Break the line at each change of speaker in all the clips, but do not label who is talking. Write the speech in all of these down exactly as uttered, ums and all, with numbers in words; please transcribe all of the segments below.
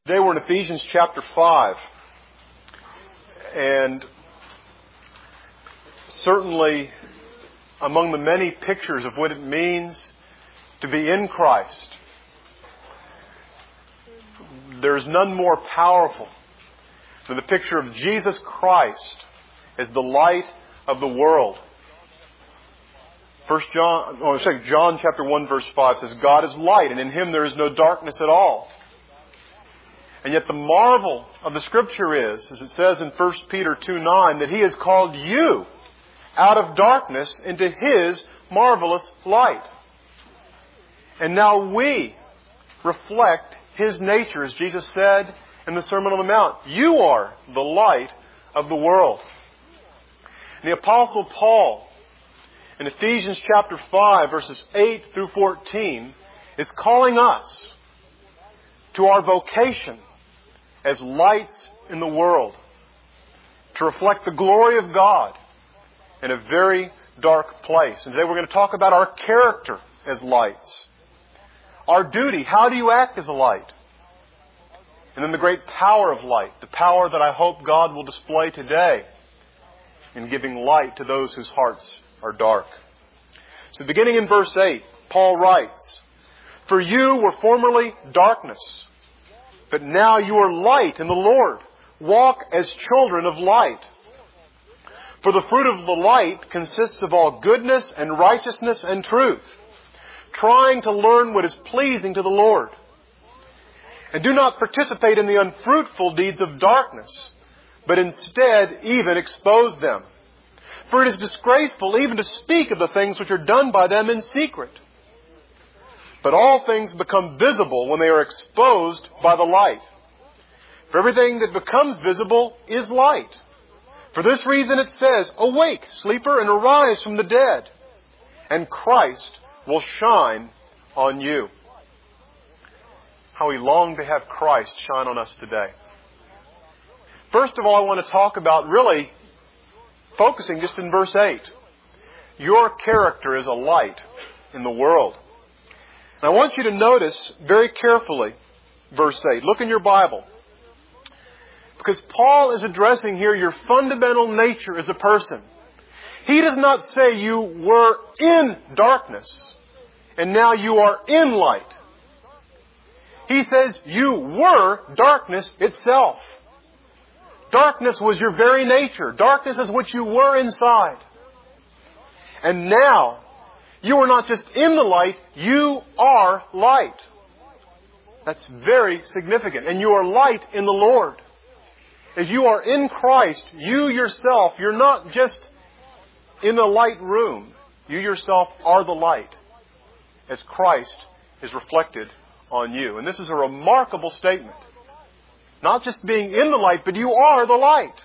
Today we're in Ephesians chapter five, and certainly among the many pictures of what it means to be in Christ, there's none more powerful than the picture of Jesus Christ as the light of the world. First John, oh, second John chapter one verse five says, God is light, and in Him there is no darkness at all. And yet the marvel of the Scripture is, as it says in First Peter two nine, that He has called you out of darkness into His marvelous light. And now we reflect His nature, as Jesus said in the Sermon on the Mount. You are the light of the world. And the Apostle Paul, in Ephesians chapter five, verses eight through fourteen, is calling us to our vocation as lights in the world, to reflect the glory of God in a very dark place. And today we're going to talk about our character as lights. Our duty, how do you act as a light? And then the great power of light, the power that I hope God will display today in giving light to those whose hearts are dark. So beginning in verse eight, Paul writes, For you were formerly darkness, but now you are light in the Lord. Walk as children of light. For the fruit of the light consists of all goodness and righteousness and truth, trying to learn what is pleasing to the Lord. And do not participate in the unfruitful deeds of darkness, but instead even expose them. For it is disgraceful even to speak of the things which are done by them in secret. But all things become visible when they are exposed by the light. For everything that becomes visible is light. For this reason it says, Awake, sleeper, and arise from the dead, and Christ will shine on you. How we long to have Christ shine on us today. First of all, I want to talk about really focusing just in verse eight. Your character is a light in the world. And I want you to notice very carefully verse eight. Look in your Bible. Because Paul is addressing here your fundamental nature as a person. He does not say you were in darkness and now you are in light. He says you were darkness itself. Darkness was your very nature. Darkness is what you were inside. And now, you are not just in the light, you are light. That's very significant. And you are light in the Lord. As you are in Christ, you yourself, you're not just in the light room. You yourself are the light as Christ is reflected on you. And this is a remarkable statement. Not just being in the light, but you are the light.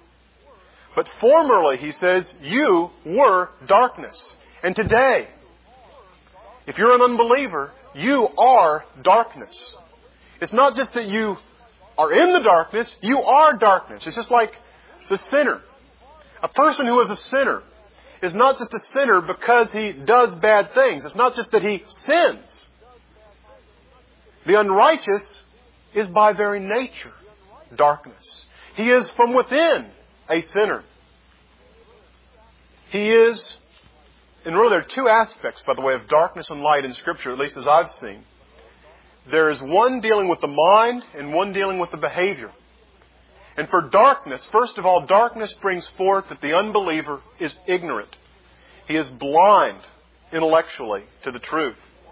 But formerly, he says, you were darkness. And today, if you're an unbeliever, you are darkness. It's not just that you are in the darkness, you are darkness. It's just like the sinner. A person who is a sinner is not just a sinner because he does bad things. It's not just that he sins. The unrighteous is by very nature darkness. He is from within a sinner. He is, and really there are two aspects, by the way, of darkness and light in Scripture, at least as I've seen. There is one dealing with the mind and one dealing with the behavior. And for darkness, first of all, darkness brings forth that the unbeliever is ignorant. He is blind intellectually to the truth.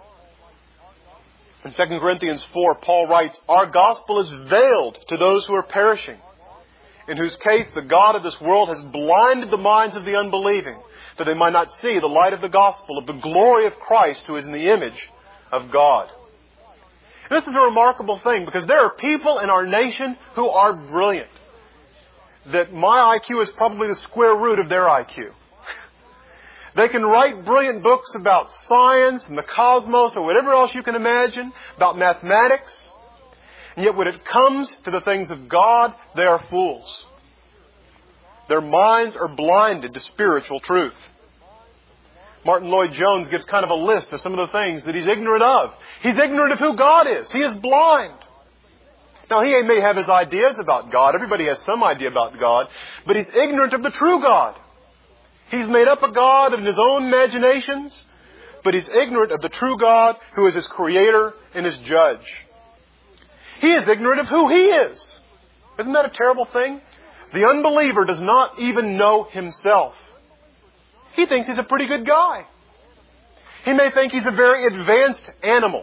In Second Corinthians four, Paul writes, Our gospel is veiled to those who are perishing, in whose case the God of this world has blinded the minds of the unbelieving, that they might not see the light of the gospel of the glory of Christ, who is in the image of God. And this is a remarkable thing, because there are people in our nation who are brilliant. That my I Q is probably the square root of their I Q. They can write brilliant books about science and the cosmos or whatever else you can imagine, about mathematics. And yet when it comes to the things of God, they are fools. Their minds are blinded to spiritual truth. Martin Lloyd-Jones gives kind of a list of some of the things that he's ignorant of. He's ignorant of who God is. He is blind. Now, he may have his ideas about God. Everybody has some idea about God. But he's ignorant of the true God. He's made up a God in his own imaginations. But he's ignorant of the true God who is his creator and his judge. He is ignorant of who he is. Isn't that a terrible thing? The unbeliever does not even know himself. He thinks he's a pretty good guy. He may think he's a very advanced animal,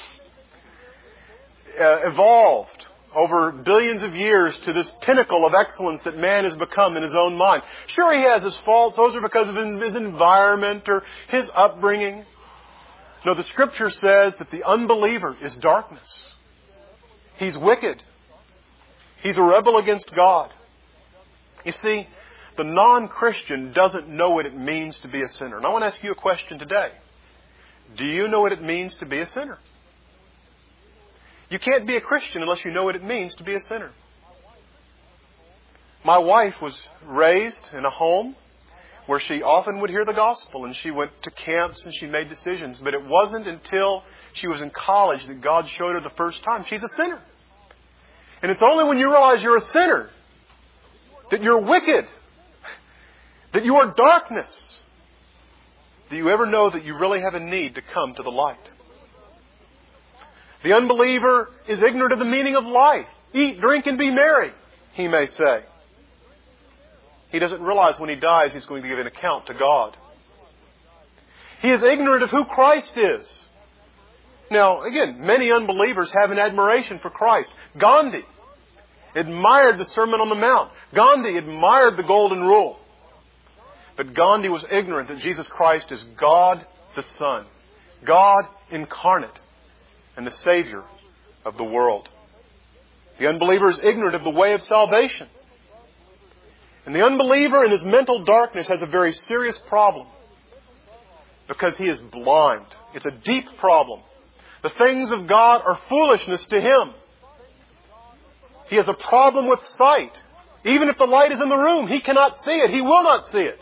uh, evolved over billions of years to this pinnacle of excellence that man has become in his own mind. Sure, he has his faults. Those are because of his environment or his upbringing. No, the Scripture says that the unbeliever is darkness. He's wicked. He's a rebel against God. You see, the non-Christian doesn't know what it means to be a sinner. And I want to ask you a question today. Do you know what it means to be a sinner? You can't be a Christian unless you know what it means to be a sinner. My wife was raised in a home where she often would hear the gospel, and she went to camps and she made decisions. But it wasn't until she was in college that God showed her the first time she's a sinner. And it's only when you realize you're a sinner, that you're wicked, that you are darkness, that you ever know that you really have a need to come to the light. The unbeliever is ignorant of the meaning of life. Eat, drink, and be merry, he may say. He doesn't realize when he dies he's going to give an account to God. He is ignorant of who Christ is. Now, again, many unbelievers have an admiration for Christ. Gandhi admired the Sermon on the Mount. Gandhi admired the Golden Rule. But Gandhi was ignorant that Jesus Christ is God the Son, God incarnate, and the Savior of the world. The unbeliever is ignorant of the way of salvation. And the unbeliever in his mental darkness has a very serious problem because he is blind. It's a deep problem. The things of God are foolishness to him. He has a problem with sight. Even if the light is in the room, he cannot see it. He will not see it.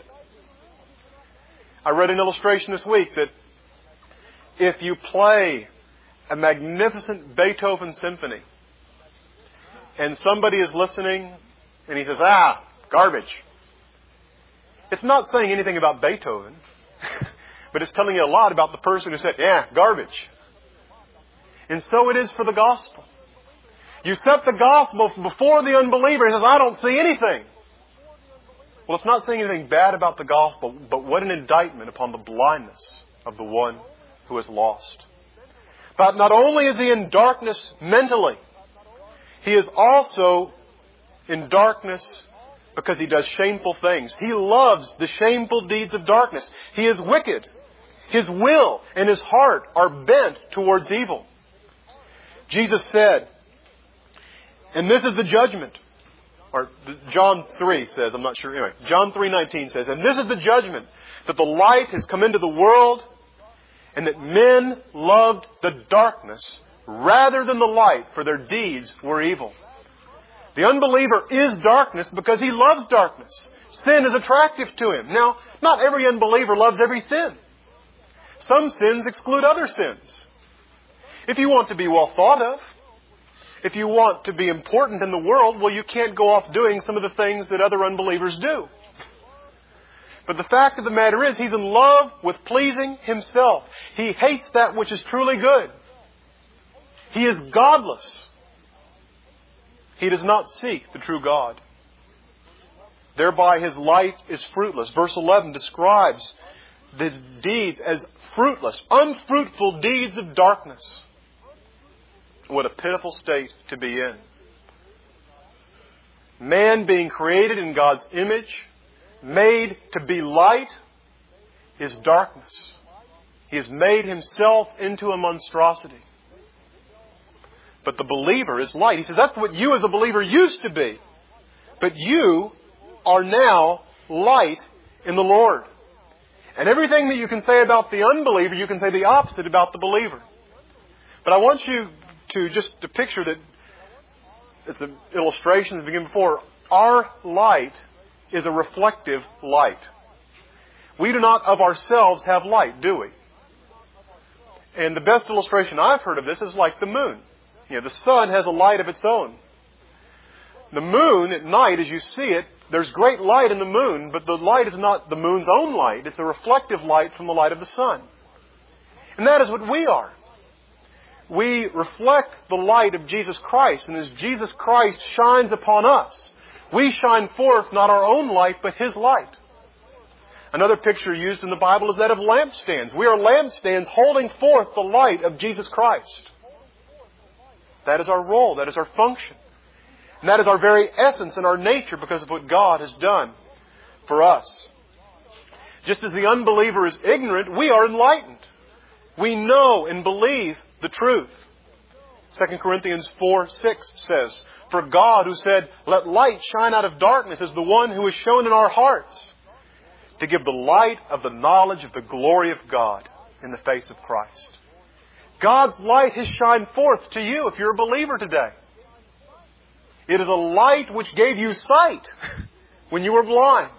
I read an illustration this week that if you play a magnificent Beethoven symphony and somebody is listening and he says, ah, garbage. It's not saying anything about Beethoven, but it's telling you a lot about the person who said, yeah, garbage. And so it is for the gospel. You set the gospel before the unbeliever. He says, I don't see anything. Well, it's not saying anything bad about the gospel, but what an indictment upon the blindness of the one who is lost. But not only is he in darkness mentally, he is also in darkness because he does shameful things. He loves the shameful deeds of darkness. He is wicked. His will and his heart are bent towards evil. Jesus said, and this is the judgment. Or John three says, I'm not sure. Anyway, John three nineteen says, and this is the judgment, that the light has come into the world, and that men loved the darkness rather than the light, for their deeds were evil. The unbeliever is darkness because he loves darkness. Sin is attractive to him. Now, not every unbeliever loves every sin. Some sins exclude other sins. If you want to be well thought of, if you want to be important in the world, well, you can't go off doing some of the things that other unbelievers do. But the fact of the matter is, he's in love with pleasing himself. He hates that which is truly good. He is godless. He does not seek the true God. Thereby his life is fruitless. Verse eleven describes his deeds as fruitless, unfruitful deeds of darkness. What a pitiful state to be in. Man being created in God's image, made to be light, is darkness. He has made himself into a monstrosity. But the believer is light. He says that's what you as a believer used to be. But you are now light in the Lord. And everything that you can say about the unbeliever, you can say the opposite about the believer. But I want you to just to picture that it's an illustration that began before. Our light is a reflective light. We do not of ourselves have light, do we? And the best illustration I've heard of this is like the moon. You know, the sun has a light of its own. The moon at night, as you see it, there's great light in the moon, but the light is not the moon's own light. It's a reflective light from the light of the sun. And that is what we are. We reflect the light of Jesus Christ, and as Jesus Christ shines upon us, we shine forth not our own light, but His light. Another picture used in the Bible is that of lampstands. We are lampstands holding forth the light of Jesus Christ. That is our role. That is our function. And that is our very essence and our nature because of what God has done for us. Just as the unbeliever is ignorant, we are enlightened. We know and believe the truth. Second Corinthians four six says, "For God who said, 'Let light shine out of darkness,' is the one who is shown in our hearts to give the light of the knowledge of the glory of God in the face of Christ." God's light has shined forth to you if you're a believer today. It is a light which gave you sight when you were blind.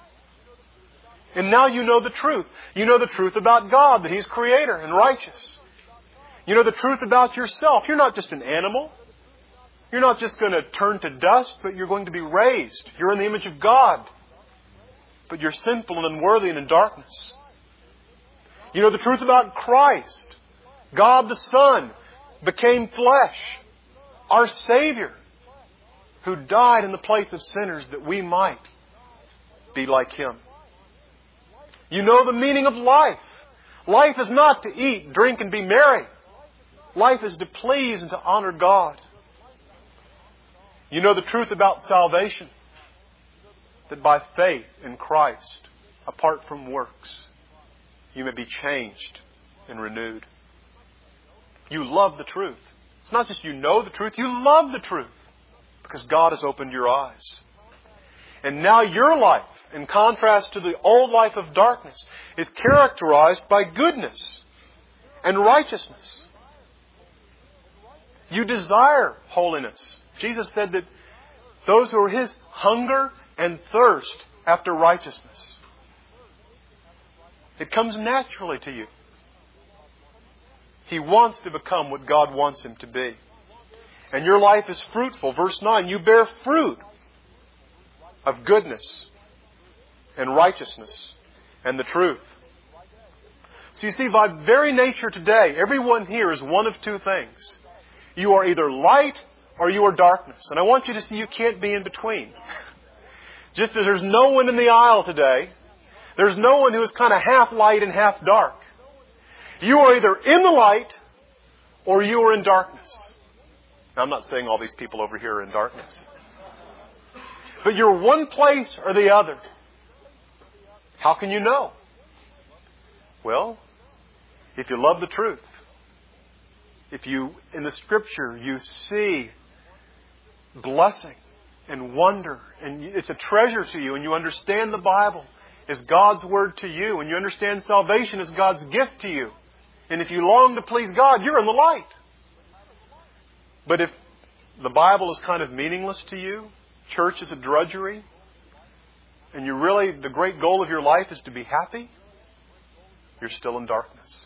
And now you know the truth. You know the truth about God, that He's Creator and righteous. You know the truth about yourself. You're not just an animal. You're not just going to turn to dust, but you're going to be raised. You're in the image of God. But you're sinful and unworthy and in darkness. You know the truth about Christ. God the Son became flesh. Our Savior, who died in the place of sinners that we might be like Him. You know the meaning of life. Life is not to eat, drink, and be merry. Life is to please and to honor God. You know the truth about salvation. That by faith in Christ, apart from works, you may be changed and renewed. You love the truth. It's not just you know the truth, you love the truth. Because God has opened your eyes. And now your life, in contrast to the old life of darkness, is characterized by goodness and righteousness. You desire holiness. Jesus said that those who are His hunger and thirst after righteousness. It comes naturally to you. He wants to become what God wants him to be. And your life is fruitful. Verse nine, you bear fruit of goodness and righteousness and the truth. So you see, by very nature today, everyone here is one of two things. You are either light or you are darkness. And I want you to see you can't be in between. Just as there's no one in the aisle today, there's no one who is kind of half light and half dark. You are either in the light or you are in darkness. Now, I'm not saying all these people over here are in darkness. But you're one place or the other. How can you know? Well, if you love the truth, if you, in the Scripture, you see blessing and wonder, and it's a treasure to you, and you understand the Bible as God's Word to you, and you understand salvation as God's gift to you, and if you long to please God, you're in the light. But if the Bible is kind of meaningless to you, church is a drudgery, and you really, the great goal of your life is to be happy, you're still in darkness.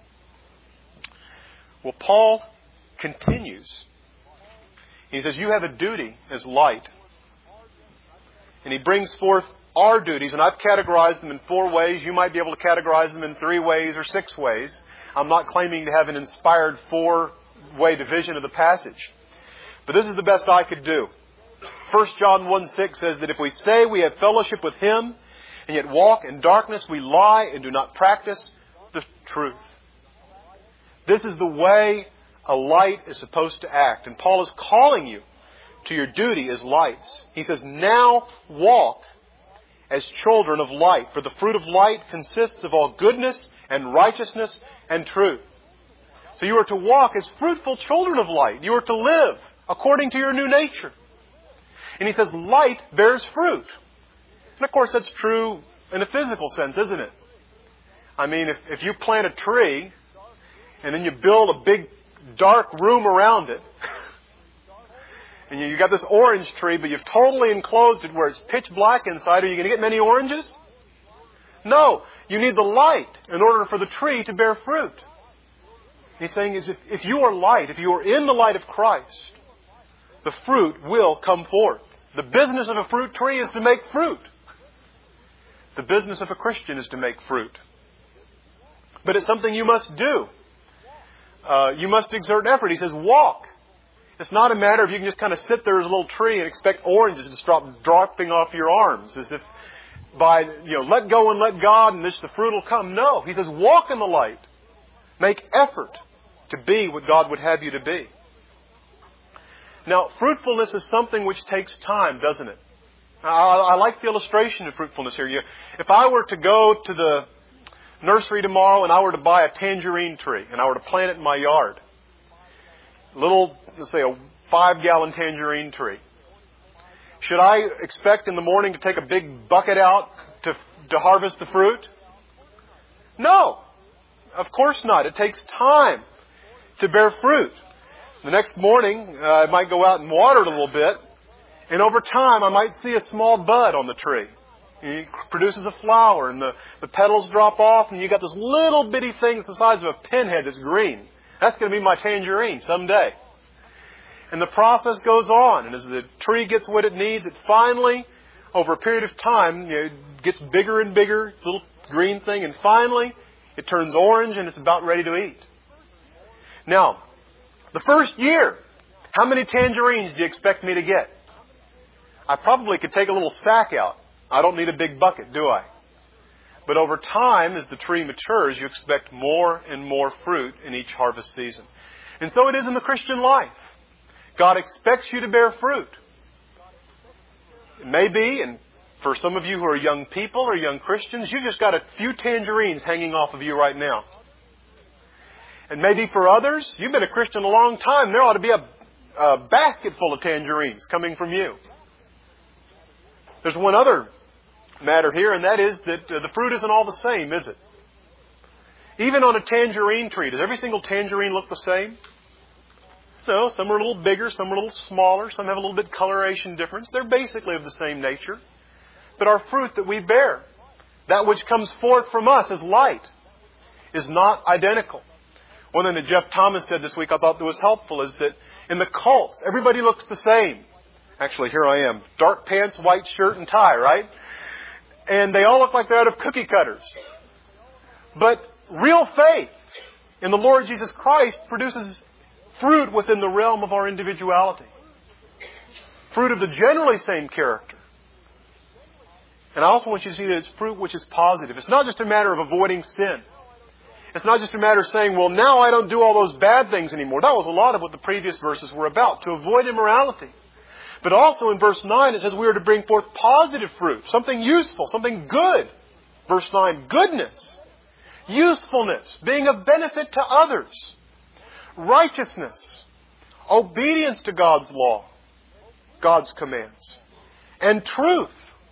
Well, Paul continues. He says, you have a duty as light. And he brings forth our duties, and I've categorized them in four ways. You might be able to categorize them in three ways or six ways. I'm not claiming to have an inspired four-way division of the passage. But this is the best I could do. First John one six says that if we say we have fellowship with Him, and yet walk in darkness, we lie and do not practice the truth. This is the way a light is supposed to act. And Paul is calling you to your duty as lights. He says, now walk as children of light. For the fruit of light consists of all goodness and righteousness and truth. So you are to walk as fruitful children of light. You are to live according to your new nature. And he says, light bears fruit. And of course that's true in a physical sense, isn't it? I mean, if, if you plant a tree and then you build a big dark room around it, and you, you got this orange tree, but you've totally enclosed it where it's pitch black inside, are you going to get many oranges? No. You need the light in order for the tree to bear fruit. He's saying is if, if you are light, if you are in the light of Christ, the fruit will come forth. The business of a fruit tree is to make fruit. The business of a Christian is to make fruit. But it's something you must do. Uh, you must exert effort. He says, walk. It's not a matter of you can just kind of sit there as a little tree and expect oranges to stop dropping off your arms. As if by, you know, let go and let God and this the fruit will come. No. He says, walk in the light. Make effort to be what God would have you to be. Now, fruitfulness is something which takes time, doesn't it? I, I like the illustration of fruitfulness here. You, if I were to go to the nursery tomorrow and I were to buy a tangerine tree and I were to plant it in my yard, little, let's say a five-gallon tangerine tree, should I expect in the morning to take a big bucket out to, to harvest the fruit? No, of course not. It takes time to bear fruit. The next morning, uh, I might go out and water it a little bit, and over time I might see a small bud on the tree. It produces a flower, and the, the petals drop off, and you got this little bitty thing that's the size of a pinhead that's green. That's going to be my tangerine someday. And the process goes on, and as the tree gets what it needs, it finally, over a period of time, you know, gets bigger and bigger, little green thing, and finally it turns orange and it's about ready to eat. Now, the first year, how many tangerines do you expect me to get? I probably could take a little sack out. I don't need a big bucket, do I? But over time, as the tree matures, you expect more and more fruit in each harvest season. And so it is in the Christian life. God expects you to bear fruit. It may be, and for some of you who are young people or young Christians, you've just got a few tangerines hanging off of you right now. And maybe for others, you've been a Christian a long time. There ought to be a, a basket full of tangerines coming from you. There's one other matter here, and that is that uh, the fruit isn't all the same, is it? Even on a tangerine tree, does every single tangerine look the same? No, some are a little bigger, some are a little smaller, some have a little bit coloration difference. They're basically of the same nature. But our fruit that we bear, that which comes forth from us as light, is not identical. One thing that Jeff Thomas said this week I thought that was helpful is that in the cults, everybody looks the same. Actually, here I am. Dark pants, white shirt, and tie, right? And they all look like they're out of cookie cutters. But real faith in the Lord Jesus Christ produces fruit within the realm of our individuality. Fruit of the generally same character. And I also want you to see that it's fruit which is positive. It's not just a matter of avoiding sin. It's not just a matter of saying, well, now I don't do all those bad things anymore. That was a lot of what the previous verses were about, to avoid immorality. But also in verse nine, it says we are to bring forth positive fruit, something useful, something good. Verse nine, goodness, usefulness, being of benefit to others, righteousness, obedience to God's law, God's commands, and truth,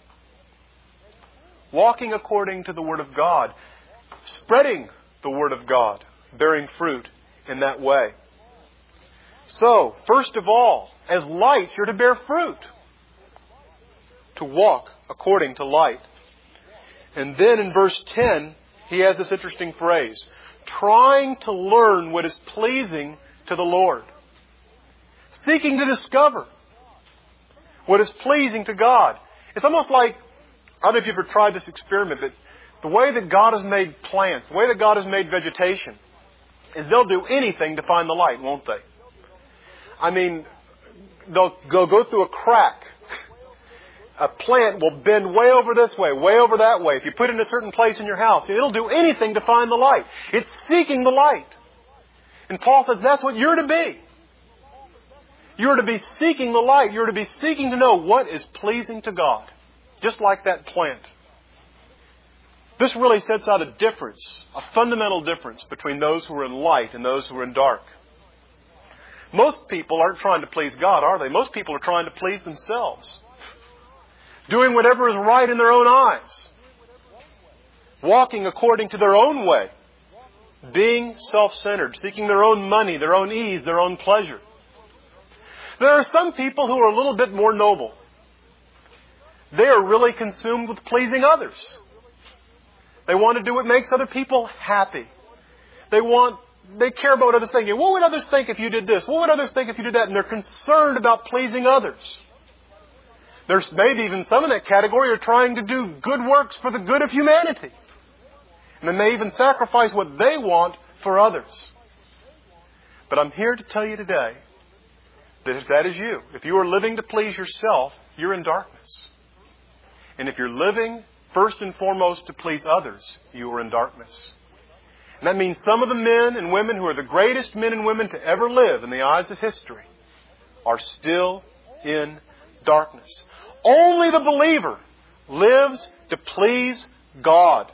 walking according to the Word of God, spreading the Word of God, bearing fruit in that way. So, first of all, as light, you're to bear fruit. To walk according to light. And then in verse ten, he has this interesting phrase. Trying to learn what is pleasing to the Lord. Seeking to discover what is pleasing to God. It's almost like, I don't know if you've ever tried this experiment, but the way that God has made plants, the way that God has made vegetation, is they'll do anything to find the light, won't they? I mean, they'll go, go through a crack. A plant will bend way over this way, way over that way. If you put it in a certain place in your house, it'll do anything to find the light. It's seeking the light. And Paul says that's what you're to be. You're to be seeking the light. You're to be seeking to know what is pleasing to God. Just like that plant. This really sets out a difference, a fundamental difference between those who are in light and those who are in dark. Most people aren't trying to please God, are they? Most people are trying to please themselves. Doing whatever is right in their own eyes. Walking according to their own way. Being self-centered. Seeking their own money, their own ease, their own pleasure. There are some people who are a little bit more noble. They are really consumed with pleasing others. They want to do what makes other people happy. They want they care about what others think. What would others think if you did this? What would others think if you did that? And they're concerned about pleasing others. There's maybe even some in that category are trying to do good works for the good of humanity. And they may even sacrifice what they want for others. But I'm here to tell you today that if that is you, if you are living to please yourself, you're in darkness. And if you're living first and foremost to please others, you are in darkness. And that means some of the men and women who are the greatest men and women to ever live in the eyes of history are still in darkness. Only the believer lives to please God.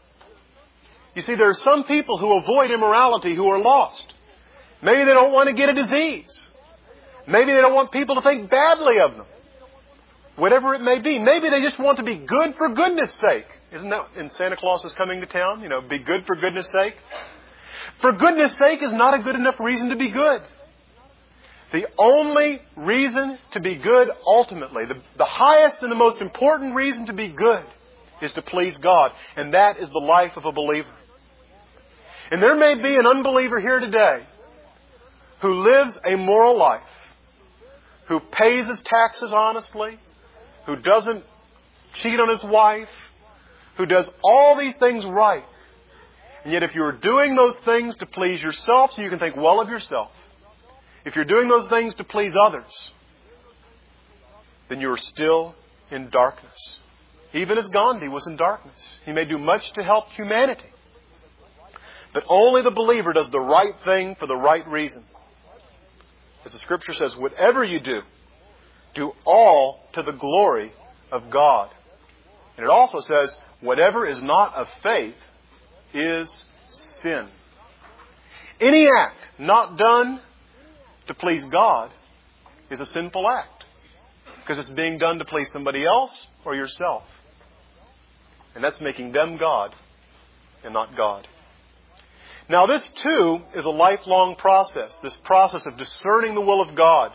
You see, there are some people who avoid immorality who are lost. Maybe they don't want to get a disease. Maybe they don't want people to think badly of them. Whatever it may be. Maybe they just want to be good for goodness sake. Isn't that in Santa Claus is Coming to Town? You know, be good for goodness sake. For goodness sake is not a good enough reason to be good. The only reason to be good ultimately, the, the highest and the most important reason to be good is to please God. And that is the life of a believer. And there may be an unbeliever here today who lives a moral life, who pays his taxes honestly, who doesn't cheat on his wife, who does all these things right. And yet if you're doing those things to please yourself so you can think well of yourself, if you're doing those things to please others, then you are still in darkness. Even as Gandhi was in darkness. He may do much to help humanity. But only the believer does the right thing for the right reason. As the Scripture says, whatever you do, do all to the glory of God. And it also says, whatever is not of faith is sin. Any act not done to please God is a sinful act. Because it's being done to please somebody else or yourself. And that's making them God and not God. Now this too is a lifelong process. This process of discerning the will of God.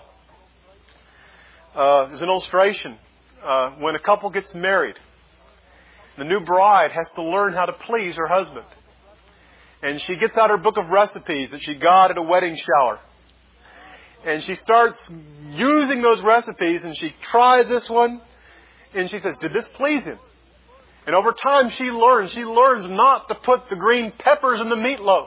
Uh, as an illustration, uh, when a couple gets married, the new bride has to learn how to please her husband. And she gets out her book of recipes that she got at a wedding shower. And she starts using those recipes and she tries this one and she says, did this please him? And over time she learns, she learns not to put the green peppers in the meatloaf.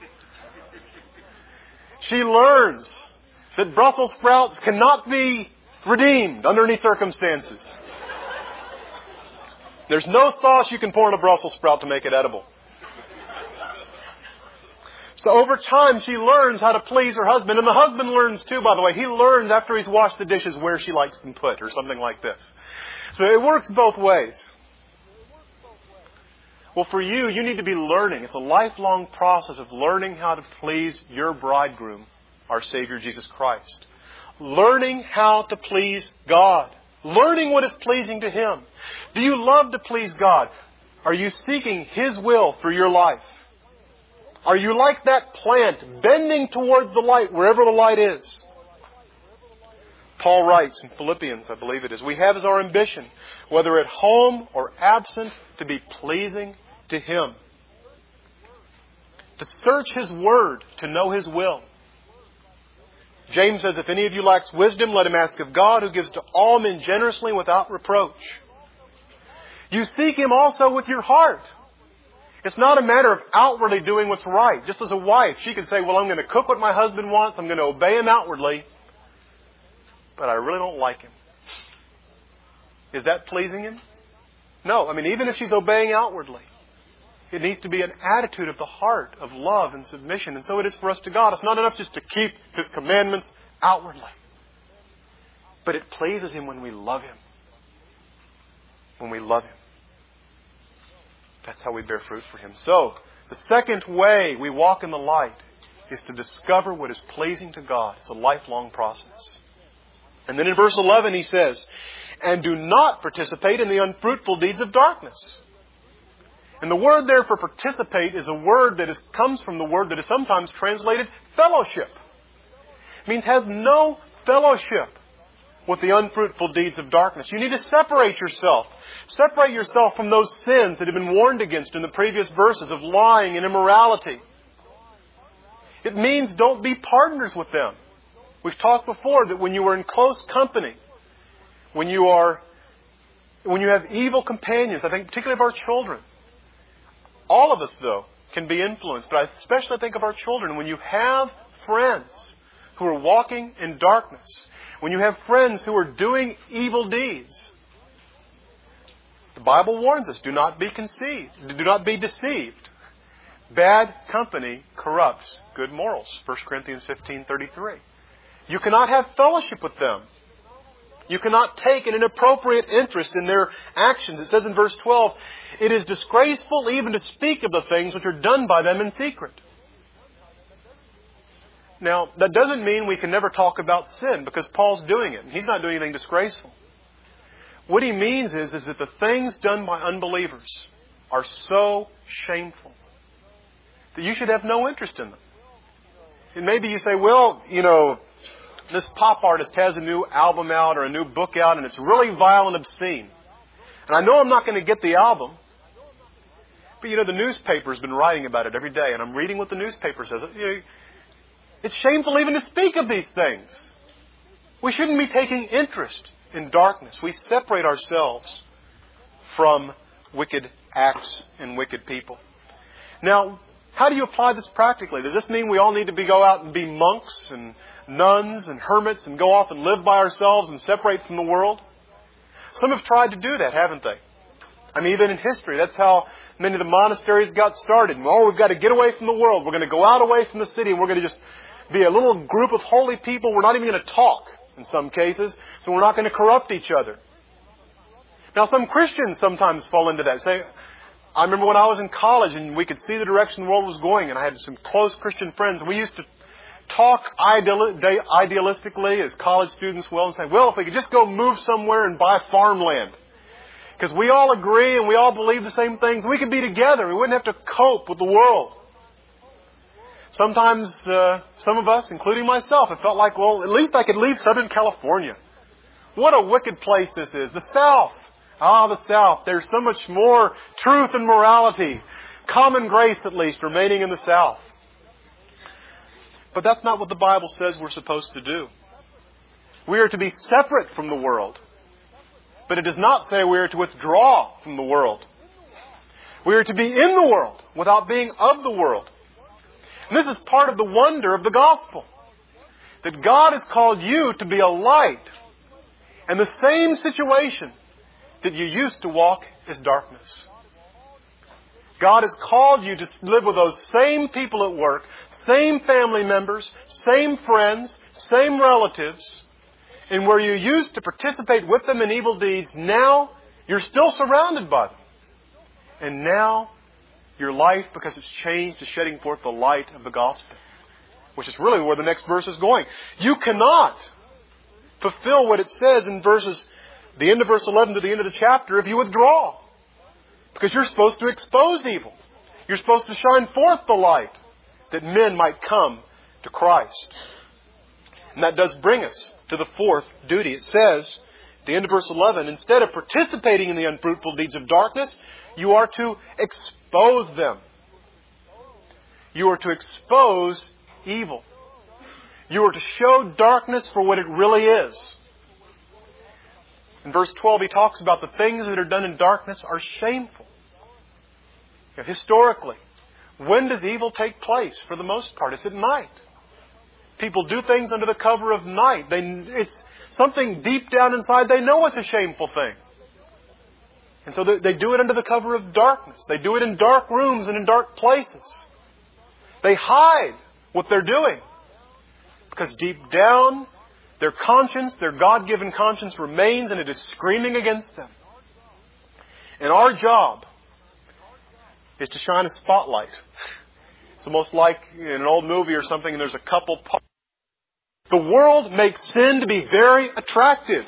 She learns that Brussels sprouts cannot be redeemed under any circumstances. There's no sauce you can pour on a Brussels sprout to make it edible. So over time, she learns how to please her husband. And the husband learns too, by the way. He learns after he's washed the dishes where she likes them put or something like this. So it works both ways. Well, for you, you need to be learning. It's a lifelong process of learning how to please your bridegroom, our Savior Jesus Christ. Learning how to please God. Learning what is pleasing to Him. Do you love to please God? Are you seeking His will for your life? Are you like that plant, bending toward the light, wherever the light is? Paul writes in Philippians, I believe it is, we have as our ambition, whether at home or absent, to be pleasing to Him. To search His Word, to know His will. James says, if any of you lacks wisdom, let him ask of God, who gives to all men generously without reproach. You seek Him also with your heart. It's not a matter of outwardly doing what's right. Just as a wife, she can say, well, I'm going to cook what my husband wants. I'm going to obey him outwardly. But I really don't like him. Is that pleasing Him? No. I mean, even if she's obeying outwardly, it needs to be an attitude of the heart of love and submission. And so it is for us to God. It's not enough just to keep His commandments outwardly. But it pleases Him when we love Him. When we love Him. That's how we bear fruit for Him. So, the second way we walk in the light is to discover what is pleasing to God. It's a lifelong process. And then in verse eleven he says, and do not participate in the unfruitful deeds of darkness. And the word there for participate is a word that is, comes from the word that is sometimes translated fellowship. It means have no fellowship with the unfruitful deeds of darkness. You need to separate yourself. Separate yourself from those sins that have been warned against in the previous verses of lying and immorality. It means don't be partners with them. We've talked before that when you are in close company, when you are, when you have evil companions, I think particularly of our children, all of us though can be influenced, but I especially think of our children. When you have friends who are walking in darkness, when you have friends who are doing evil deeds, the Bible warns us, do not be conceived, do not be deceived. Bad company corrupts good morals. First Corinthians fifteen thirty-three. You cannot have fellowship with them. You cannot take an inappropriate interest in their actions. It says in verse twelve, it is disgraceful even to speak of the things which are done by them in secret. Now, that doesn't mean we can never talk about sin, because Paul's doing it. He's not doing anything disgraceful. What he means is, is that the things done by unbelievers are so shameful that you should have no interest in them. And maybe you say, well, you know, this pop artist has a new album out or a new book out and it's really vile and obscene. And I know I'm not going to get the album. But, you know, the newspaper's been writing about it every day. And I'm reading what the newspaper says. You know, it's shameful even to speak of these things. We shouldn't be taking interest in darkness. We separate ourselves from wicked acts and wicked people. Now, how do you apply this practically? Does this mean we all need to be, go out and be monks and nuns and hermits and go off and live by ourselves and separate from the world? Some have tried to do that, haven't they? I mean, even in history, that's how many of the monasteries got started. Oh, we've got to get away from the world. We're going to go out away from the city and we're going to just be a little group of holy people. We're not even going to talk in some cases, so we're not going to corrupt each other. Now, some Christians sometimes fall into that. Say, I remember when I was in college and we could see the direction the world was going, and I had some close Christian friends. We used to talk ideal, idealistically as college students will and say, well, if we could just go move somewhere and buy farmland, because we all agree and we all believe the same things, we could be together. We wouldn't have to cope with the world. Sometimes uh, some of us, including myself, it felt like, well, at least I could leave Southern California. What a wicked place this is. The South. Ah, the South. There's so much more truth and morality. Common grace, at least, remaining in the South. But that's not what the Bible says we're supposed to do. We are to be separate from the world. But it does not say we are to withdraw from the world. We are to be in the world without being of the world. And this is part of the wonder of the gospel. That God has called you to be a light. And the same situation that you used to walk is darkness. God has called you to live with those same people at work, same family members, same friends, same relatives. And where you used to participate with them in evil deeds, now you're still surrounded by them. And now your life, because it's changed, is shedding forth the light of the gospel. Which is really where the next verse is going. You cannot fulfill what it says in verses, the end of verse eleven to the end of the chapter, if you withdraw. Because you're supposed to expose evil. You're supposed to shine forth the light that men might come to Christ. And that does bring us to the fourth duty. It says, at the end of verse eleven, instead of participating in the unfruitful deeds of darkness, you are to expose them. You are to expose evil. You are to show darkness for what it really is. In verse twelve, he talks about the things that are done in darkness are shameful. Now, historically, when does evil take place? For the most part, it's at night. People do things under the cover of night. They, it's something deep down inside. They know it's a shameful thing. And so they, they do it under the cover of darkness. They do it in dark rooms and in dark places. They hide what they're doing. Because deep down, their conscience, their God-given conscience remains, and it is screaming against them. And our job is to shine a spotlight. It's almost like in an old movie or something, and there's a couple. The world makes sin to be very attractive.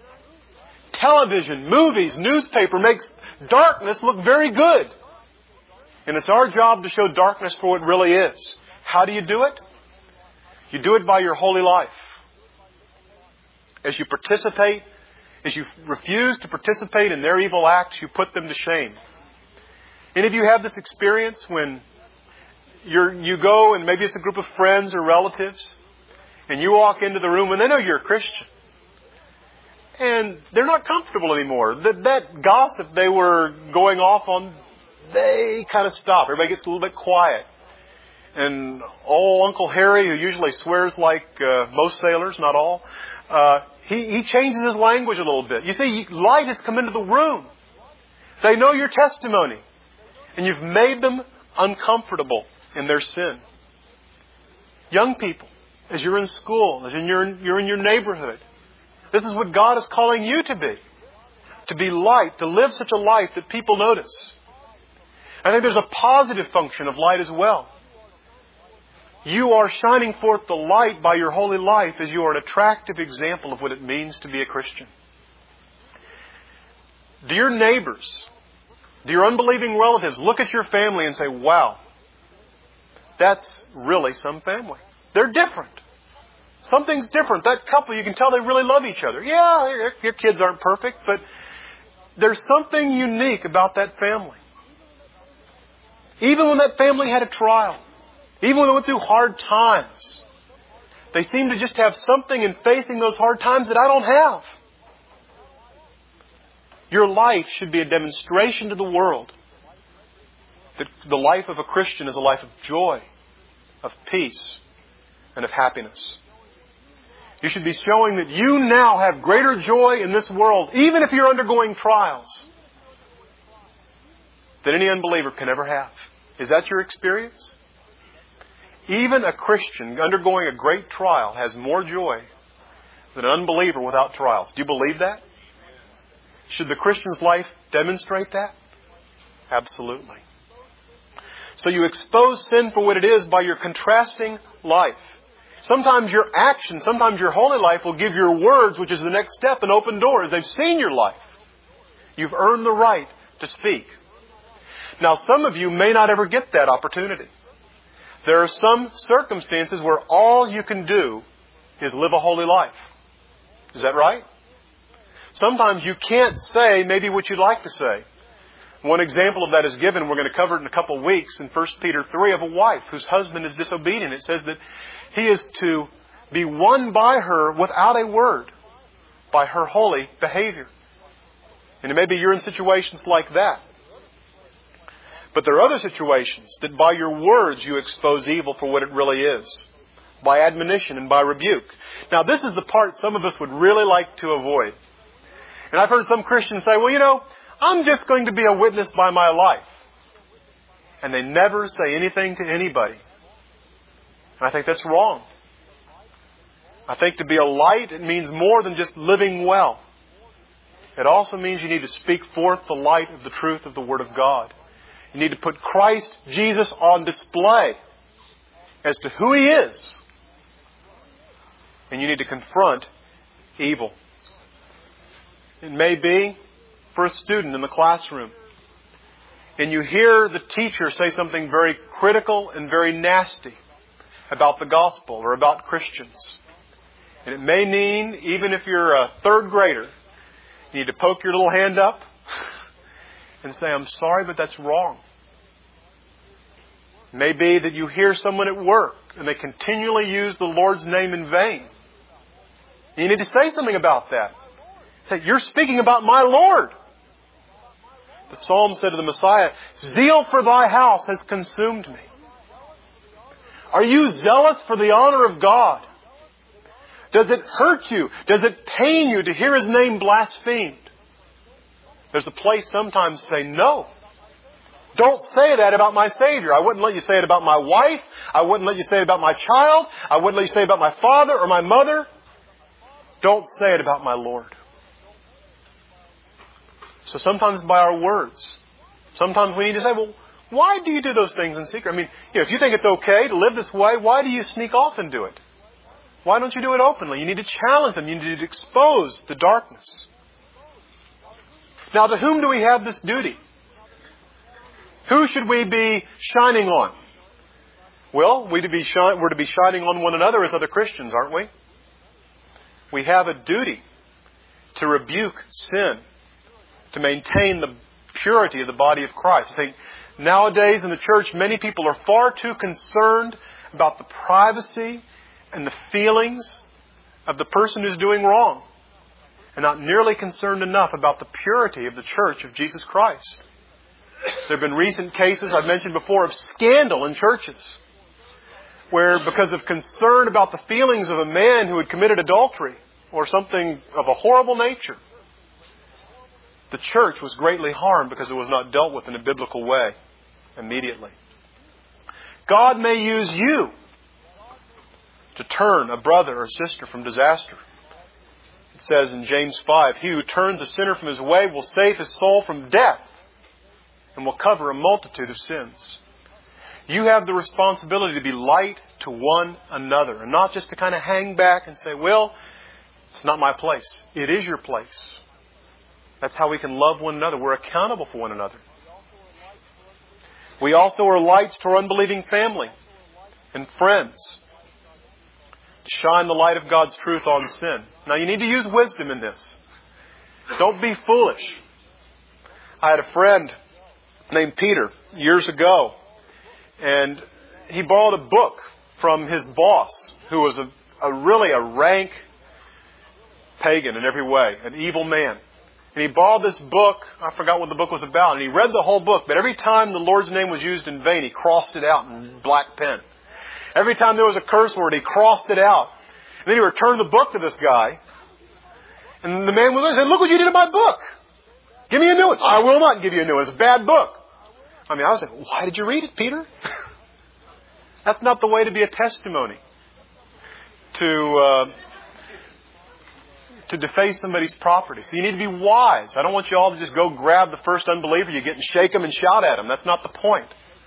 Television, movies, newspaper makes darkness look very good. And it's our job to show darkness for what it really is. How do you do it? You do it by your holy life. As you participate, as you refuse to participate in their evil acts, you put them to shame. Any of you have this experience when you're, you go and maybe it's a group of friends or relatives, and you walk into the room and they know you're a Christian. And they're not comfortable anymore. That, that gossip they were going off on, they kind of stop. Everybody gets a little bit quiet. And old Uncle Harry, who usually swears like uh, most sailors, not all, uh, he, he changes his language a little bit. You see, light has come into the room. They know your testimony. And you've made them uncomfortable in their sin. Young people, as you're in school, as you're in, you're in your neighborhood, this is what God is calling you to be. To be light, to live such a life that people notice. I think there's a positive function of light as well. You are shining forth the light by your holy life as you are an attractive example of what it means to be a Christian. Do your neighbors, do your unbelieving relatives look at your family and say, wow, that's really some family. They're different. Something's different. That couple, you can tell they really love each other. Yeah, your, your kids aren't perfect, but there's something unique about that family. Even when that family had a trial, even when they went through hard times, they seem to just have something in facing those hard times that I don't have. Your life should be a demonstration to the world that the life of a Christian is a life of joy, of peace, and of happiness. You should be showing that you now have greater joy in this world, even if you're undergoing trials, than any unbeliever can ever have. Is that your experience? Even a Christian undergoing a great trial has more joy than an unbeliever without trials. Do you believe that? Should the Christian's life demonstrate that? Absolutely. So you expose sin for what it is by your contrasting life. Sometimes your action, sometimes your holy life will give your words, which is the next step, an open door. As they've seen your life, you've earned the right to speak. Now, some of you may not ever get that opportunity. There are some circumstances where all you can do is live a holy life. Is that right? Sometimes you can't say maybe what you'd like to say. One example of that is given, we're going to cover it in a couple of weeks, in First Peter three, of a wife whose husband is disobedient. It says that he is to be won by her without a word, by her holy behavior. And maybe you're in situations like that. But there are other situations that by your words you expose evil for what it really is. By admonition and by rebuke. Now this is the part some of us would really like to avoid. And I've heard some Christians say, well, you know, I'm just going to be a witness by my life. And they never say anything to anybody. And I think that's wrong. I think to be a light, it means more than just living well. It also means you need to speak forth the light of the truth of the Word of God. You need to put Christ Jesus on display as to who He is. And you need to confront evil. It may be for a student in the classroom. And you hear the teacher say something very critical and very nasty about the gospel or about Christians. And it may mean, even if you're a third grader, you need to poke your little hand up and say, I'm sorry, but that's wrong. It may be that you hear someone at work and they continually use the Lord's name in vain. And you need to say something about that. Say, you're speaking about my Lord. The Psalm said to the Messiah, zeal for thy house has consumed me. Are you zealous for the honor of God? Does it hurt you? Does it pain you to hear His name blasphemed? There's a place sometimes to say, no. Don't say that about my Savior. I wouldn't let you say it about my wife. I wouldn't let you say it about my child. I wouldn't let you say it about my father or my mother. Don't say it about my Lord. So sometimes by our words, sometimes we need to say, well, why do you do those things in secret? I mean, you know, if you think it's okay to live this way, why do you sneak off and do it? Why don't you do it openly? You need to challenge them. You need to expose the darkness. Now, to whom do we have this duty? Who should we be shining on? Well, we to be shine, we're to be shining on one another as other Christians, aren't we? We have a duty to rebuke sin, to maintain the purity of the body of Christ. I think Nowadays in the church, many people are far too concerned about the privacy and the feelings of the person who's doing wrong, and not nearly concerned enough about the purity of the church of Jesus Christ. There have been recent cases, I've mentioned before, of scandal in churches, where because of concern about the feelings of a man who had committed adultery or something of a horrible nature, the church was greatly harmed because it was not dealt with in a biblical way immediately. God may use you to turn a brother or sister from disaster. It says in James five, "He who turns a sinner from his way will save his soul from death and will cover a multitude of sins." You have the responsibility to be light to one another, and not just to kind of hang back and say, well, it's not my place. It is your place. That's how we can love one another. We're accountable for one another. We also are lights to our unbelieving family and friends, to shine the light of God's truth on sin. Now, you need to use wisdom in this. Don't be foolish. I had a friend named Peter years ago, and he borrowed a book from his boss, who was a, a really a rank pagan in every way, an evil man. And he borrowed this book. I forgot what the book was about. And he read the whole book. But every time the Lord's name was used in vain, he crossed it out in black pen. Every time there was a curse word, he crossed it out. And then he returned the book to this guy. And the man was saying, "Look what you did in my book. Give me a new one." "I will not give you a new one. It's a bad book." I mean, I was like, "Why did you read it, Peter?" That's not the way to be a testimony. To... Uh, to deface somebody's property. So you need to be wise. I don't want you all to just go grab the first unbeliever you get and shake them and shout at them. That's not the point.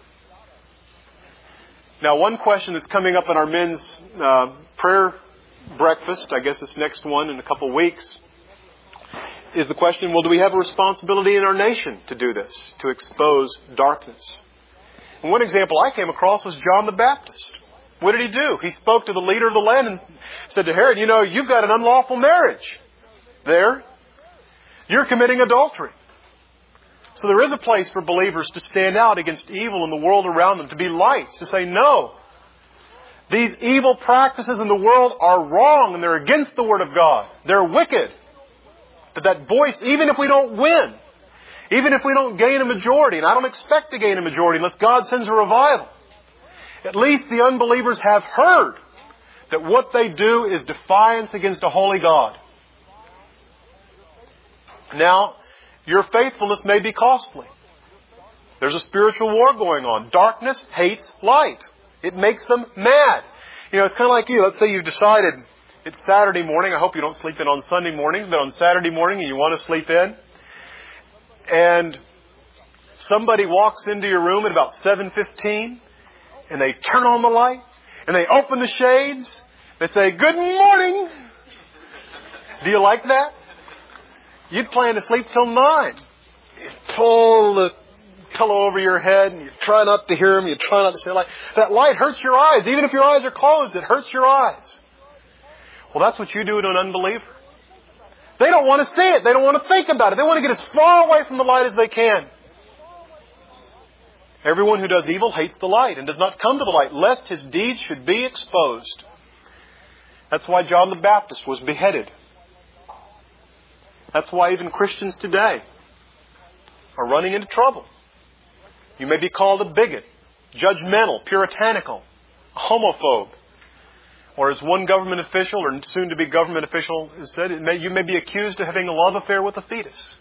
Now, one question that's coming up in our men's uh, prayer breakfast, I guess this next one in a couple of weeks, is the question, well, do we have a responsibility in our nation to do this, to expose darkness? And one example I came across was John the Baptist. What did he do? He spoke to the leader of the land and said to Herod, "You know, you've got an unlawful marriage there. You're committing adultery." So there is a place for believers to stand out against evil in the world around them, to be lights, to say, no, these evil practices in the world are wrong and they're against the Word of God. They're wicked. But that voice, even if we don't win, even if we don't gain a majority, and I don't expect to gain a majority unless God sends a revival, at least the unbelievers have heard that what they do is defiance against a holy God. Now, your faithfulness may be costly. There's a spiritual war going on. Darkness hates light. It makes them mad. You know, it's kind of like you. Let's say you've decided it's Saturday morning. I hope you don't sleep in on Sunday morning, but on Saturday morning and you want to sleep in. And somebody walks into your room at about seven fifteen. And they turn on the light, and they open the shades. They say, "Good morning." Do you like that? You'd plan to sleep till nine. You pull the pillow over your head, and you try not to hear them. You try not to see the light. That light hurts your eyes. Even if your eyes are closed, it hurts your eyes. Well, that's what you do to an unbeliever. They don't want to see it. They don't want to think about it. They want to get as far away from the light as they can. Everyone who does evil hates the light and does not come to the light, lest his deeds should be exposed. That's why John the Baptist was beheaded. That's why even Christians today are running into trouble. You may be called a bigot, judgmental, puritanical, homophobe. Or as one government official, or soon-to-be government official, has said, it may, you may be accused of having a love affair with a fetus.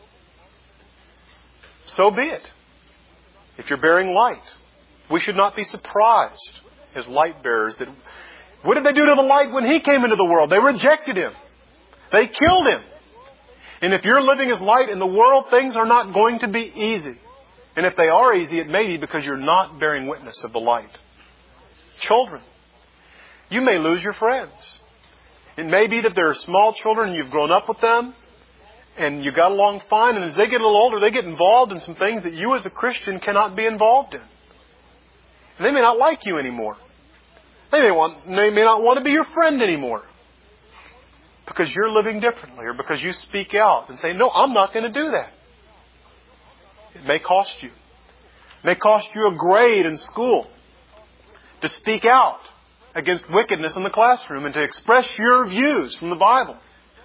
So be it. If you're bearing light, we should not be surprised as light bearers that, what did they do to the light when He came into the world? They rejected Him. They killed Him. And if you're living as light in the world, things are not going to be easy. And if they are easy, it may be because you're not bearing witness of the light. Children, you may lose your friends. It may be that there are small children and you've grown up with them and you got along fine, and as they get a little older, they get involved in some things that you as a Christian cannot be involved in. And they may not like you anymore. They may want, they may not want to be your friend anymore. Because you're living differently, or because you speak out and say, no, I'm not going to do that. It may cost you. It may cost you a grade in school to speak out against wickedness in the classroom and to express your views from the Bible.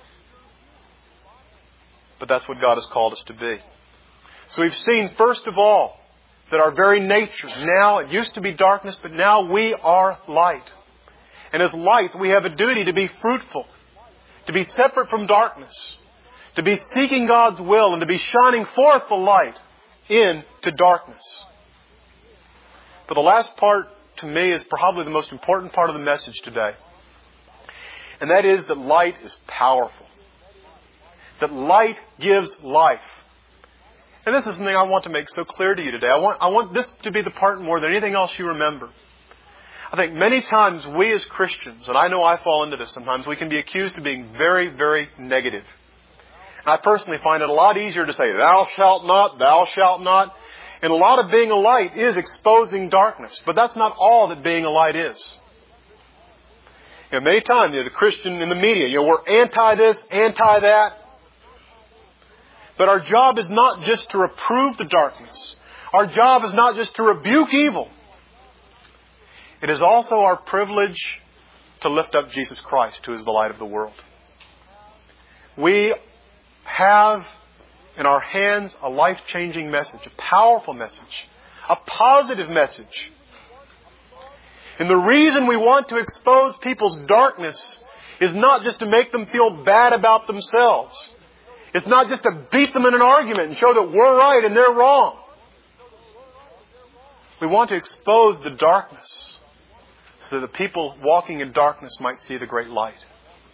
But that's what God has called us to be. So we've seen, first of all, that our very nature, now it used to be darkness, but now we are light. And as light, we have a duty to be fruitful, to be separate from darkness, to be seeking God's will, and to be shining forth the light into darkness. But the last part, to me, is probably the most important part of the message today. And that is that light is powerful. That light gives life. And this is something I want to make so clear to you today. I want, I want this to be the part more than anything else you remember. I think many times we as Christians, and I know I fall into this sometimes, we can be accused of being very, very negative. And I personally find it a lot easier to say, thou shalt not, thou shalt not. And a lot of being a light is exposing darkness. But that's not all that being a light is. You know, many times, you know, the Christian in the media, you know, we're anti this, anti that. But our job is not just to reprove the darkness. Our job is not just to rebuke evil. It is also our privilege to lift up Jesus Christ, who is the light of the world. We have in our hands a life-changing message, a powerful message, a positive message. And the reason we want to expose people's darkness is not just to make them feel bad about themselves. It's not just to beat them in an argument and show that we're right and they're wrong. We want to expose the darkness so that the people walking in darkness might see the great light.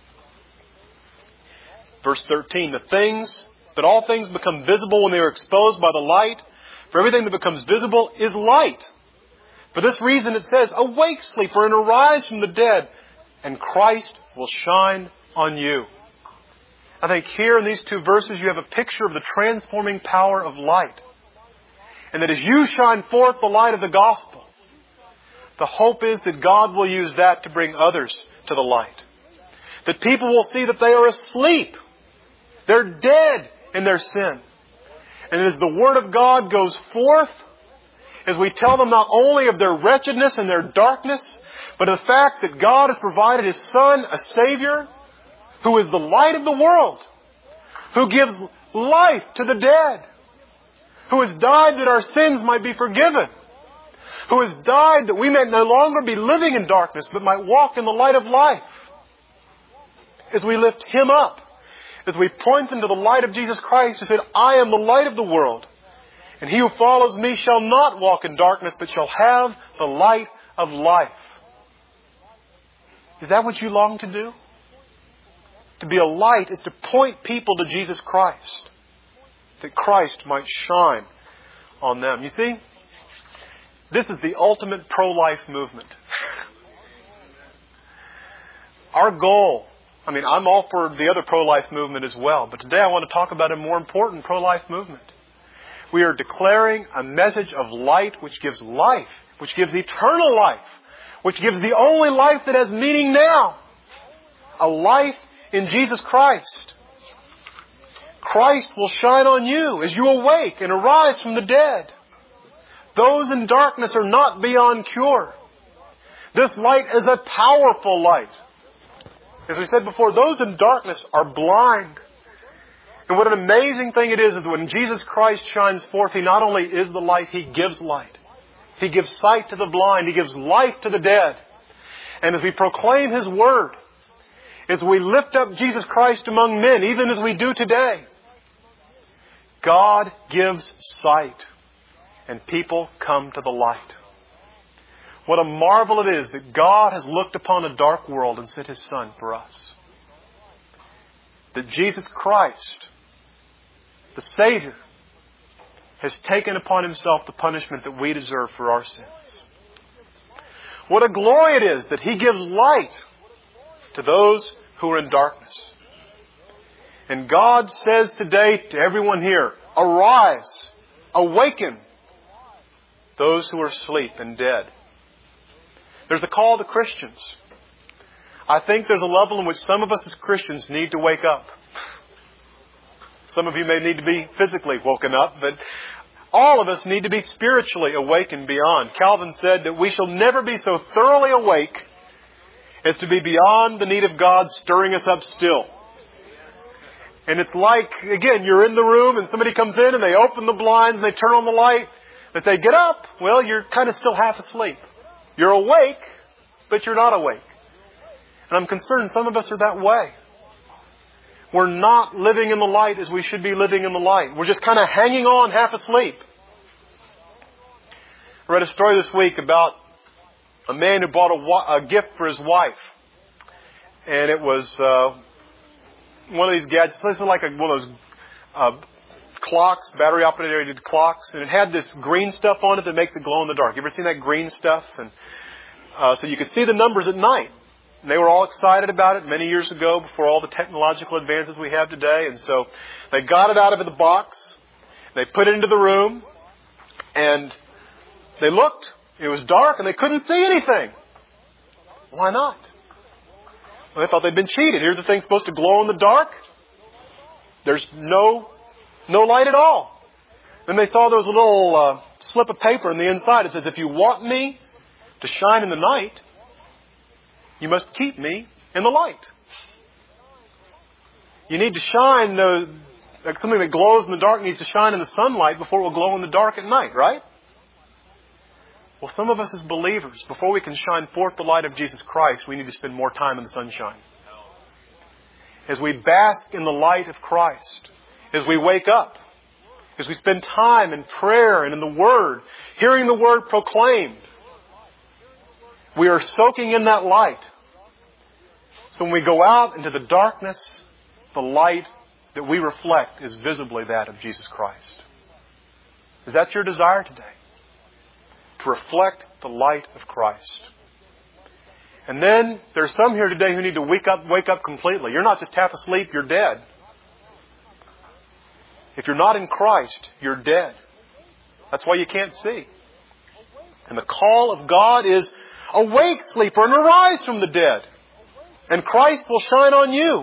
Verse thirteen, the things, that all things become visible when they are exposed by the light. For everything that becomes visible is light. For this reason it says, awake, sleeper, and arise from the dead, and Christ will shine on you. I think here in these two verses you have a picture of the transforming power of light. And that as you shine forth the light of the gospel, the hope is that God will use that to bring others to the light. That people will see that they are asleep. They're dead in their sin. And as the Word of God goes forth, as we tell them not only of their wretchedness and their darkness, but of the fact that God has provided His Son, a Savior, who is the light of the world, who gives life to the dead, who has died that our sins might be forgiven, who has died that we may no longer be living in darkness, but might walk in the light of life. As we lift Him up, as we point them to the light of Jesus Christ, who said, I am the light of the world, and he who follows me shall not walk in darkness, but shall have the light of life. Is that what you long to do? To be a light is to point people to Jesus Christ, that Christ might shine on them. You see, this is the ultimate pro-life movement. Our goal, I mean, I'm all for the other pro-life movement as well, but today I want to talk about a more important pro-life movement. We are declaring a message of light which gives life, which gives eternal life, which gives the only life that has meaning now. A life in Jesus Christ. Christ will shine on you as you awake and arise from the dead. Those in darkness are not beyond cure. This light is a powerful light. As we said before, those in darkness are blind. And what an amazing thing it is that when Jesus Christ shines forth, He not only is the light, He gives light. He gives sight to the blind. He gives life to the dead. And as we proclaim His Word, as we lift up Jesus Christ among men, even as we do today, God gives sight and people come to the light. What a marvel it is that God has looked upon a dark world and sent His Son for us. That Jesus Christ, the Savior, has taken upon Himself the punishment that we deserve for our sins. What a glory it is that He gives light to those who are in darkness. And God says today to everyone here, arise, awaken those who are asleep and dead. There's a call to Christians. I think there's a level in which some of us as Christians need to wake up. Some of you may need to be physically woken up, but All of us need to be spiritually awake and beyond. Calvin said that we shall never be so thoroughly awake as to be beyond the need of God stirring us up still. And it's like, again, you're in the room and somebody comes in and they open the blinds and they turn on the light. They say, get up. Well, you're kind of still half asleep. You're awake, but you're not awake. And I'm concerned some of us are that way. We're not living in the light as we should be living in the light. We're just kind of hanging on half asleep. I read a story this week about a man who bought a, a gift for his wife. And it was uh, one of these gadgets. This is like a, one of those uh, clocks, battery-operated clocks. And it had this green stuff on it that makes it glow in the dark. You ever seen that green stuff? And uh, so you could see the numbers at night. And they were all excited about it many years ago before all the technological advances we have today. And so they got it out of the box. They put it into the room. And they looked. It was dark and they couldn't see anything. Why not? Well, they thought they'd been cheated. Here's the thing supposed to glow in the dark. There's no, no light at all. Then they saw there was a little uh, slip of paper on the inside. It says, if you want me to shine in the night, you must keep me in the light. You need to shine, the, like something that glows in the dark needs to shine in the sunlight before it will glow in the dark at night, right? Well, some of us as believers, before we can shine forth the light of Jesus Christ, we need to spend more time in the sunshine. As we bask in the light of Christ, as we wake up, as we spend time in prayer and in the Word, hearing the Word proclaimed, we are soaking in that light. So when we go out into the darkness, the light that we reflect is visibly that of Jesus Christ. Is that your desire today? To reflect the light of Christ. And then there's some here today who need to wake up, wake up completely. You're not just half asleep, you're dead. If you're not in Christ, you're dead. That's why you can't see. And the call of God is, awake, sleeper, and arise from the dead, and Christ will shine on you.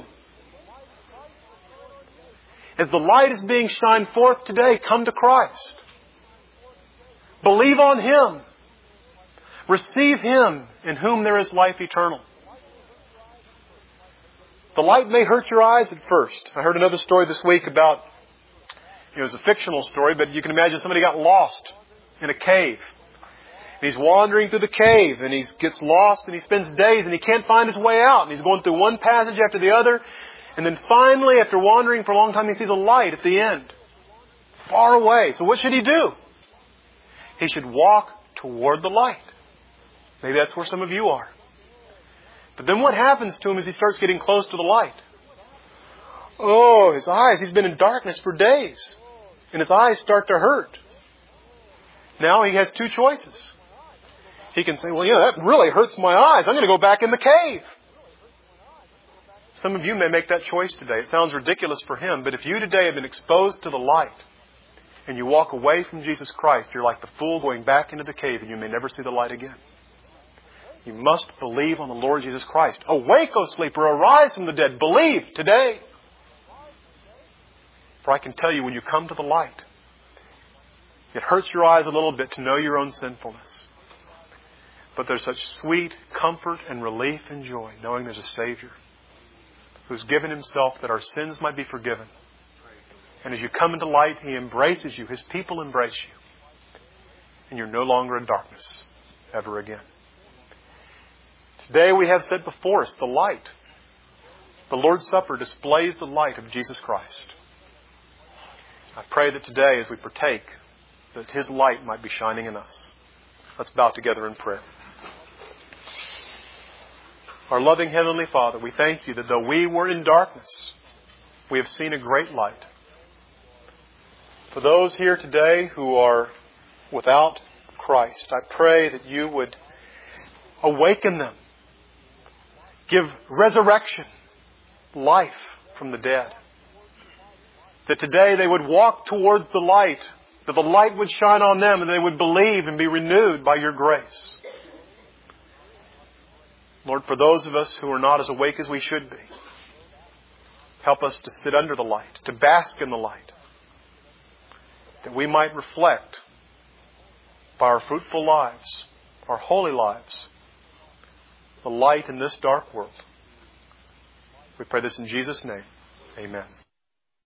As the light is being shined forth today, come to Christ. Believe on Him. Receive Him in whom there is life eternal. The light may hurt your eyes at first. I heard another story this week about, it was a fictional story, but you can imagine somebody got lost in a cave. And he's wandering through the cave and he gets lost and he spends days and he can't find his way out. And he's going through one passage after the other. And then finally, after wandering for a long time, he sees a light at the end. Far away. So what should he do? He should walk toward the light. Maybe that's where some of you are. But then what happens to him as he starts getting close to the light? Oh, his eyes. He's been in darkness for days. And his eyes start to hurt. Now he has two choices. He can say, well, you know, that really hurts my eyes. I'm going to go back in the cave. Some of you may make that choice today. It sounds ridiculous for him, but if you today have been exposed to the light and you walk away from Jesus Christ, you're like the fool going back into the cave and you may never see the light again. You must believe on the Lord Jesus Christ. Awake, O sleeper, arise from the dead. Believe today. For I can tell you, when you come to the light, it hurts your eyes a little bit to know your own sinfulness. But there's such sweet comfort and relief and joy knowing there's a Savior who's given Himself that our sins might be forgiven. And as you come into light, He embraces you. His people embrace you. And you're no longer in darkness ever again. Today we have set before us the light. The Lord's Supper displays the light of Jesus Christ. I pray that today as we partake, that His light might be shining in us. Let's bow together in prayer. Our loving Heavenly Father, we thank You that though we were in darkness, we have seen a great light. For those here today who are without Christ, I pray that You would awaken them, give resurrection, life from the dead. That today they would walk towards the light, that the light would shine on them and they would believe and be renewed by Your grace. Lord, for those of us who are not as awake as we should be, help us to sit under the light, to bask in the light. that we might reflect by our fruitful lives, our holy lives, the light in this dark world. We pray this in Jesus' name. Amen.